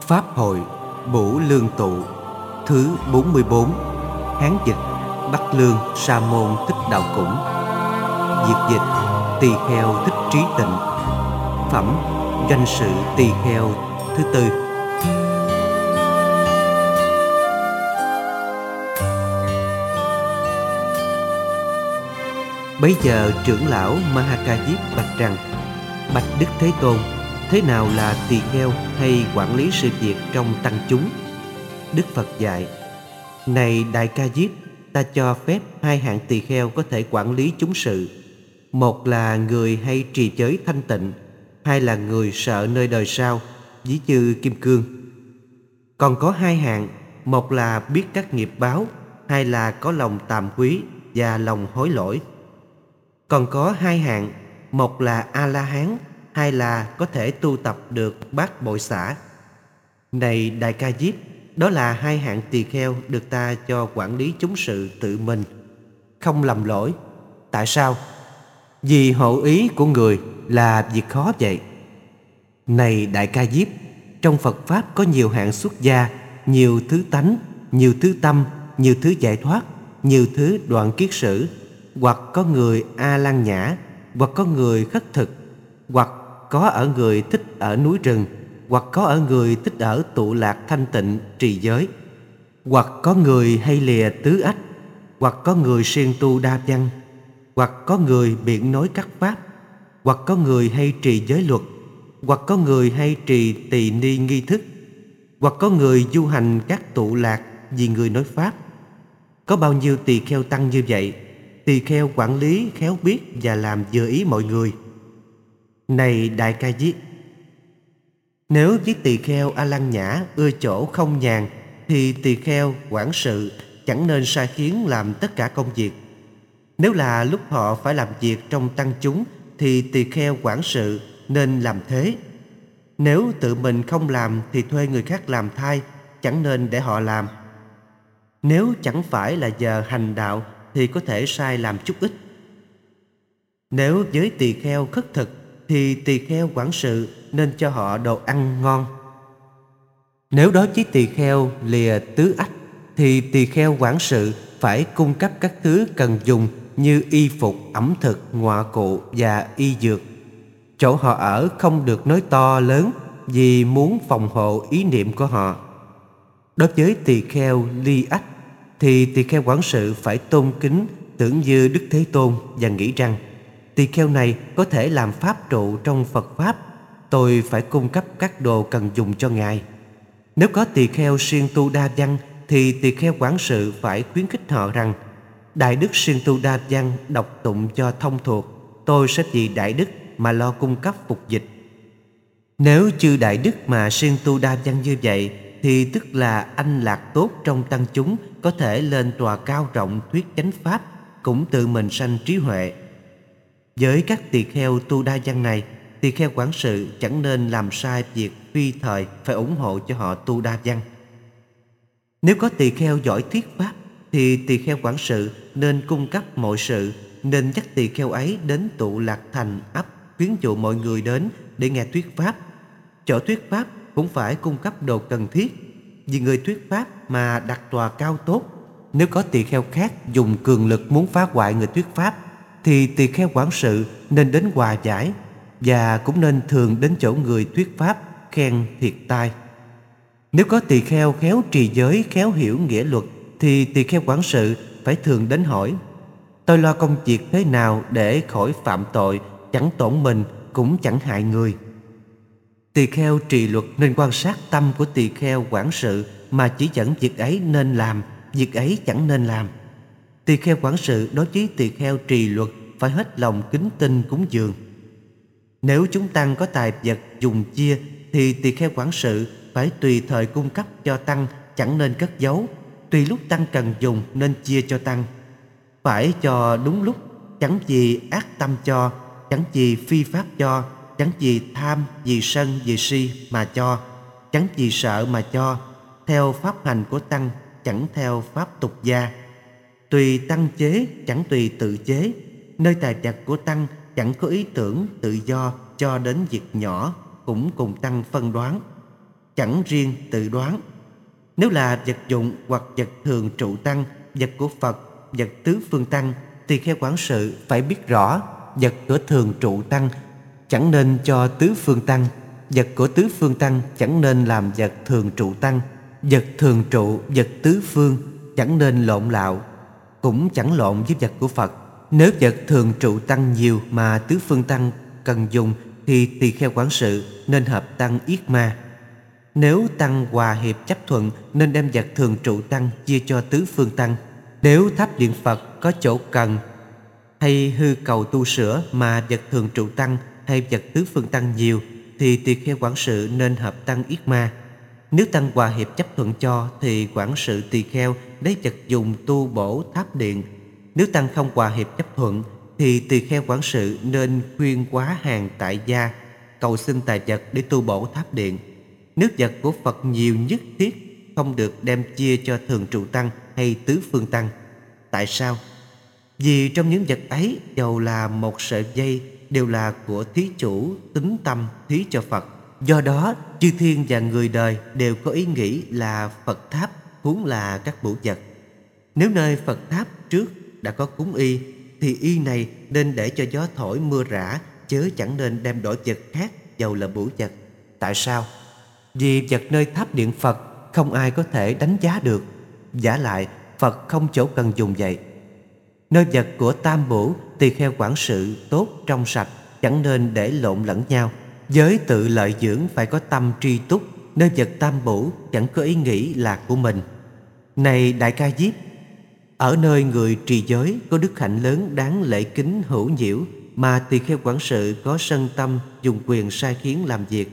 Pháp hội Bửu Lương Tụ thứ 44. Hán dịch Bắc Lương Sa Môn Thích Đạo Củng. Việt dịch Tỳ Kheo Thích Trí Tịnh. Phẩm Doanh sự Tỳ Kheo thứ tư. Bấy giờ trưởng lão Ma-ha-ca-diếp bạch rằng: Bạch Đức Thế Tôn, thế nào là tỳ kheo hay quản lý sự việc trong tăng chúng? Đức Phật dạy: Này Đại Ca Diếp, ta cho phép hai hạng tỳ kheo có thể quản lý chúng sự. Một là người hay trì giới thanh tịnh, hai là người sợ nơi đời sau, ví như kim cương. Còn có hai hạng, một là biết các nghiệp báo, hai là có lòng tàm quý và lòng hối lỗi. Còn có hai hạng, một là A-la-hán, hai là có thể tu tập được bát bội xả. Này Đại Ca Diếp, đó là hai hạng tỳ kheo được ta cho quản lý chúng sự tự mình, không lầm lỗi. Tại sao? Vì hộ ý của người là việc khó vậy. Này Đại Ca Diếp, trong Phật Pháp có nhiều hạng xuất gia, nhiều thứ tánh, nhiều thứ tâm, nhiều thứ giải thoát, nhiều thứ đoạn kiết sử. Hoặc có người A-lăng nhã, hoặc có người khất thực, hoặc có ở người thích ở núi rừng, hoặc có ở người thích ở tụ lạc thanh tịnh trì giới, hoặc có người hay lìa tứ ách, hoặc có người siêng tu đa văn, hoặc có người biện nói các pháp, hoặc có người hay trì giới luật, hoặc có người hay trì tỳ ni nghi thức, hoặc có người du hành các tụ lạc vì người nói pháp. Có bao nhiêu tỳ kheo tăng như vậy? Tỳ kheo quản lý khéo biết và làm vừa ý mọi người. Này Đại Ca Diếp, nếu với tỳ kheo A-lăng nhã ưa chỗ không nhàn, thì tỳ kheo quản sự chẳng nên sai khiến làm tất cả công việc. Nếu là lúc họ phải làm việc trong tăng chúng, thì tỳ kheo quản sự nên làm thế. Nếu tự mình không làm thì thuê người khác làm thay, chẳng nên để họ làm. Nếu chẳng phải là giờ hành đạo thì có thể sai làm chút ít. Nếu với tỳ kheo khất thực thì tỳ kheo quản sự nên cho họ đồ ăn ngon. Nếu đối với tỳ kheo lìa tứ ách thì tỳ kheo quản sự phải cung cấp các thứ cần dùng như y phục, ẩm thực, ngọa cụ và y dược. Chỗ họ ở không được nói to lớn vì muốn phòng hộ ý niệm của họ. Đối với tỳ kheo ly ách thì tỳ kheo quản sự phải tôn kính tưởng như Đức Thế Tôn và nghĩ rằng: tỳ kheo này có thể làm pháp trụ trong Phật Pháp, tôi phải cung cấp các đồ cần dùng cho ngài. Nếu có tỳ kheo siêng tu đa văn thì tỳ kheo quản sự phải khuyến khích họ rằng: Đại đức siêng tu đa văn đọc tụng cho thông thuộc, tôi sẽ vì đại đức mà lo cung cấp phục dịch. Nếu chư đại đức mà siêng tu đa văn như vậy thì tức là anh lạc tốt trong tăng chúng, có thể lên tòa cao rộng thuyết chánh pháp, cũng tự mình sanh trí huệ. Với các tỳ kheo tu đa văn này, tỳ kheo quản sự chẳng nên làm sai việc phi thời, phải ủng hộ cho họ tu đa văn. Nếu có tỳ kheo giỏi thuyết pháp thì tỳ kheo quản sự nên cung cấp mọi sự, nên dắt tỳ kheo ấy đến tụ lạc thành ấp, khuyến dụ mọi người đến để nghe thuyết pháp. Chỗ thuyết pháp cũng phải cung cấp đồ cần thiết, vì người thuyết pháp mà đặt tòa cao tốt. Nếu có tỳ kheo khác dùng cường lực muốn phá hoại người thuyết pháp thì tỳ kheo quản sự nên đến hòa giải, và cũng nên thường đến chỗ người thuyết pháp khen thiệt tai. Nếu có tỳ kheo khéo trì giới, khéo hiểu nghĩa luật thì tỳ kheo quản sự phải thường đến hỏi: Tôi lo công việc thế nào để khỏi phạm tội, chẳng tổn mình cũng chẳng hại người. Tỳ kheo trì luật nên quan sát tâm của tỳ kheo quản sự mà chỉ dẫn việc ấy nên làm, việc ấy chẳng nên làm. Tỳ kheo quản sự đối với tỳ kheo trì luật phải hết lòng kính tinh cúng dường. Nếu chúng tăng có tài vật dùng chia thì tỳ kheo quản sự phải tùy thời cung cấp cho tăng, chẳng nên cất giấu. Tùy lúc tăng cần dùng nên chia cho tăng. Phải cho đúng lúc, chẳng vì ác tâm cho, chẳng vì phi pháp cho, chẳng vì tham, vì sân, vì si mà cho, chẳng vì sợ mà cho, theo pháp hành của tăng, chẳng theo pháp tục gia. Tùy tăng chế, chẳng tùy tự chế. Nơi tài vật của tăng chẳng có ý tưởng tự do cho đến việc nhỏ, cũng cùng tăng phân đoán. chẳng riêng tự đoán. Nếu là vật dụng hoặc vật thường trụ tăng, vật của Phật, vật tứ phương tăng, tỳ kheo quản sự phải biết rõ vật của thường trụ tăng chẳng nên cho tứ phương tăng, vật của tứ phương tăng chẳng nên làm vật thường trụ tăng, vật thường trụ, vật tứ phương chẳng nên lộn lạo, cũng chẳng lộn với vật của Phật. Nếu vật thường trụ tăng nhiều mà tứ phương tăng cần dùng thì tỳ kheo quản sự nên hợp tăng yết ma. Nếu tăng hòa hiệp chấp thuận nên đem vật thường trụ tăng chia cho tứ phương tăng. Nếu tháp điện Phật có chỗ cần hay hư cầu tu sửa mà vật thường trụ tăng hay vật tứ phương tăng nhiều thì tỳ kheo quản sự nên hợp tăng yết ma. Nếu tăng hòa hiệp chấp thuận cho thì quản sự tỳ kheo lấy vật dùng tu bổ tháp điện. Nếu tăng không hòa hiệp chấp thuận thì tỳ kheo quản sự nên khuyên quá hàng tại gia, cầu xin tài vật để tu bổ tháp điện. Nếu vật của Phật nhiều nhất thiết không được đem chia cho thường trụ tăng hay tứ phương tăng. Tại sao? Vì trong những vật ấy dầu là một sợi dây đều là của thí chủ tính tâm thí cho Phật. Do đó chư thiên và người đời đều có ý nghĩ là Phật tháp huống là các bửu vật. Nếu nơi Phật tháp trước đã có cúng y thì y này nên để cho gió thổi mưa rã, chớ chẳng nên đem đổi vật khác dầu là bửu vật. Tại sao? Vì vật nơi tháp điện Phật không ai có thể đánh giá được, vả lại Phật không chỗ cần dùng vậy. Nơi vật của tam bửu tỳ kheo quản sự tốt trong sạch, chẳng nên để lộn lẫn nhau. Giới tự lợi dưỡng phải có tâm tri túc, nơi vật tam bửu chẳng có ý nghĩ là của mình. Này Đại Ca Diếp, ở nơi người trì giới có đức hạnh lớn đáng lễ kính hữu nhiễu mà tỳ kheo quản sự có sân tâm dùng quyền sai khiến làm việc.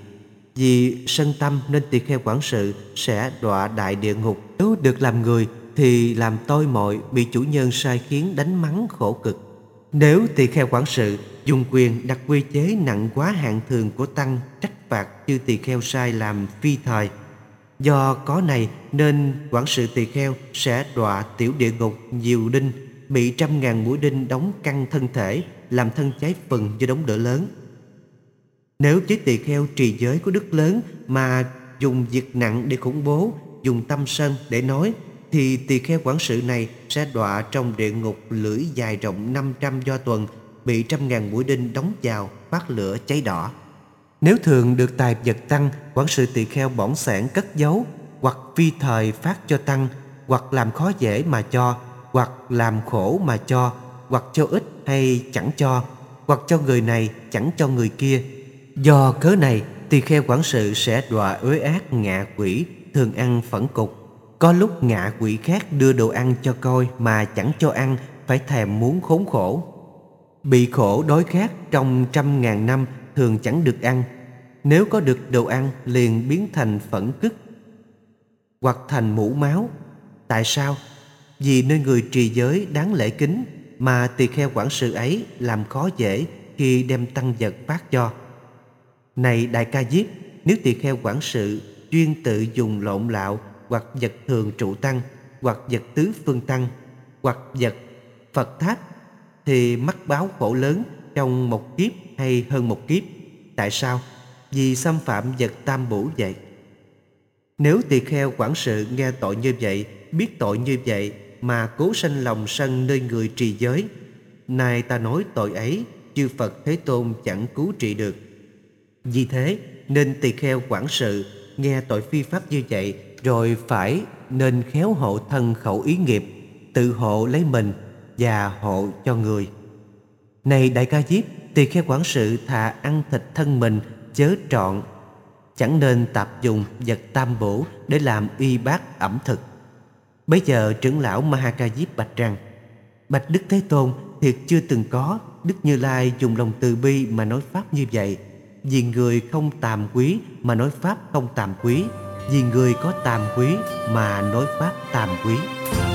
Vì sân tâm nên tỳ kheo quản sự sẽ đọa đại địa ngục. Nếu được làm người thì làm tôi mọi, bị chủ nhân sai khiến đánh mắng khổ cực. Nếu tỳ kheo quản sự dùng quyền đặt quy chế nặng quá hạn thường của tăng, trách phạt chư tỳ kheo sai làm phi thời. Do có này nên quản sự tỳ kheo sẽ đọa tiểu địa ngục nhiều đinh, bị 100.000 mũi đinh đóng căng thân thể, làm thân cháy phừng do đống lửa lớn. Nếu với tỳ kheo trì giới có đức lớn mà dùng việc nặng để khủng bố, dùng tâm sân để nói, thì tỳ kheo quản sự này sẽ đọa trong địa ngục lưỡi dài rộng 500 do tuần, bị 100.000 mũi đinh đóng vào, phát lửa cháy đỏ. Nếu thường được tài vật tăng, quản sự tỳ kheo bỏng sẻn cất giấu, hoặc phi thời phát cho tăng, hoặc làm khó dễ mà cho, hoặc làm khổ mà cho, hoặc cho ít hay chẳng cho, hoặc cho người này chẳng cho người kia. Do cớ này, tỳ kheo quản sự sẽ đọa uế ác ngạ quỷ, thường ăn phẫn cục. Có lúc ngạ quỷ khác đưa đồ ăn cho coi mà chẳng cho ăn, phải thèm muốn khốn khổ. Bị khổ đói khát trong 100.000 năm thường chẳng được ăn. Nếu có được đồ ăn liền biến thành phẫn cức hoặc thành mũ máu. Tại sao? Vì nơi người trì giới đáng lễ kính mà tỳ kheo quản sự ấy làm khó dễ khi đem tăng vật phát cho. Này Đại Ca Diếp, nếu tỳ kheo quản sự chuyên tự dùng lộn lạo hoặc vật thường trụ tăng, hoặc vật tứ phương tăng, hoặc vật Phật tháp thì mắc báo khổ lớn trong một kiếp hay hơn một kiếp. Tại sao? Vì xâm phạm vật tam bửu vậy. Nếu tỳ kheo quản sự nghe tội như vậy, biết tội như vậy mà cố sanh lòng sân nơi người trì giới, nay ta nói tội ấy chư Phật Thế Tôn chẳng cứu trị được. Vì thế nên tỳ kheo quản sự nghe tội phi pháp như vậy rồi phải nên khéo hộ thân khẩu ý nghiệp, tự hộ lấy mình và hộ cho người. Này Đại Ca Diếp, tỳ kheo quản sự thà ăn thịt thân mình chớ trọn, chẳng nên tạp dùng vật tam bổ để làm y bát ẩm thực. Bấy giờ trưởng lão Ma Ha Ca Diếp bạch rằng: Bạch Đức Thế Tôn, thiệt chưa từng có Đức Như Lai dùng lòng từ bi mà nói pháp như vậy. Vì người không tàm quý mà nói pháp không tàm quý, vì người có tàm quý mà nói pháp tàm quý.